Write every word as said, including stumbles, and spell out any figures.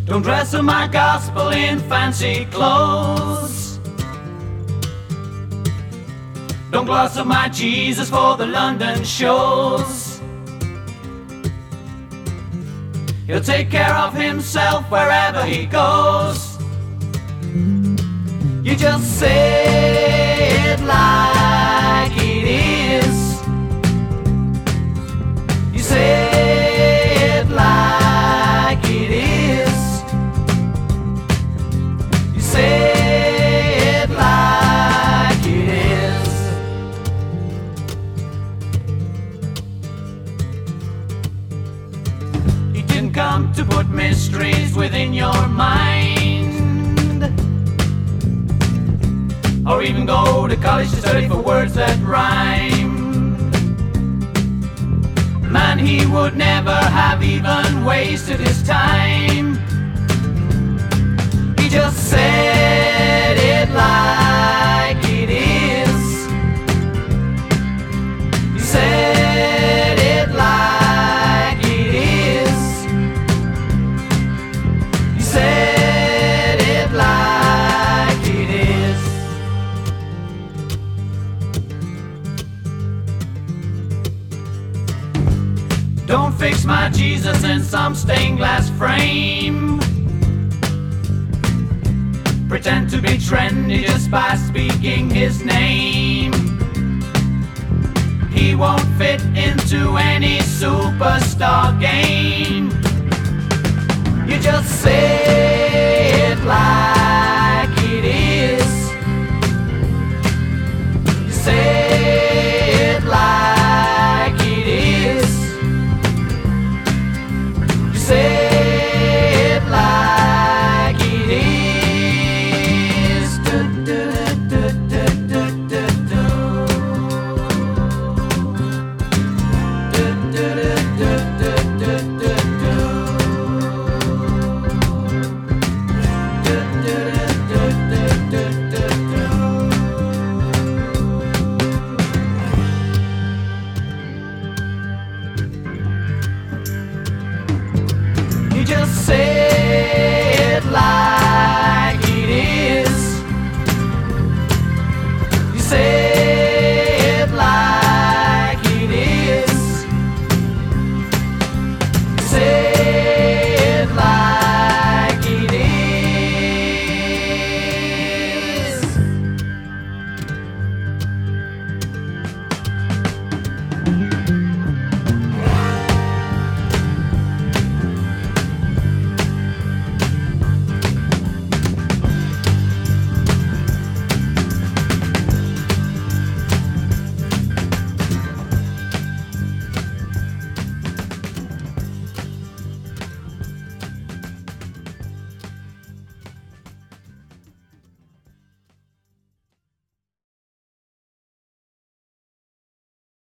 Don't dress up my gospel in fancy clothes. Don't gloss up my Jesus for the London shows. He'll take care of himself wherever he goes. You just say it like it is. You say it like it is. You say it like it is. He didn't come to put mysteries within your mind, or even go to college to study for words that rhyme. Man, he would never have even wasted his time. He just said it like it is. He said it like it is. He said it like it is. Don't fix my Jesus in some stained glass frame. Pretend to be trendy just by speaking his name. He won't fit into any superstar game. You just say